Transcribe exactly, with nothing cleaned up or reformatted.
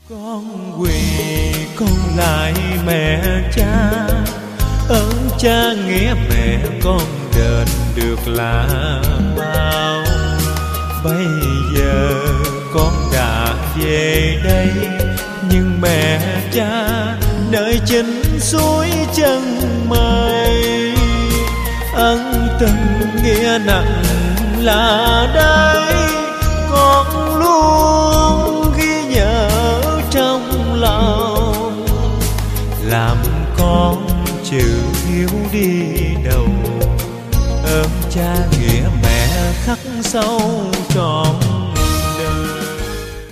Con quỳ con lại mẹ cha, ơn cha nghĩa mẹ con đền được là bao. Bây giờ con đã về đây, nhưng mẹ cha nơi chính suối chân mây. Ân tình nghĩa nặng là đây, con luôn ghi nhớ trong lòng. Làm con chữ hiếu đi đầu, ơn cha nghĩa mẹ khắc sâu trọn